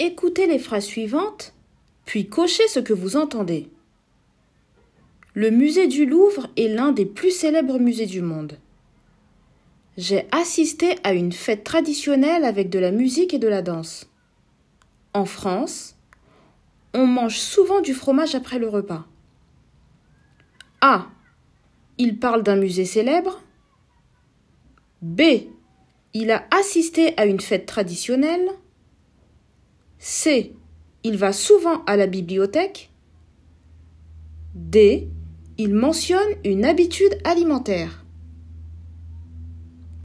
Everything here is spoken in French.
Écoutez les phrases suivantes, puis cochez ce que vous entendez. Le musée du Louvre est l'un des plus célèbres musées du monde. J'ai assisté à une fête traditionnelle avec de la musique et de la danse. En France, on mange souvent du fromage après le repas. A. Il parle d'un musée célèbre. B. Il a assisté à une fête traditionnelle. C. Il va souvent à la bibliothèque. D. Il mentionne une habitude alimentaire.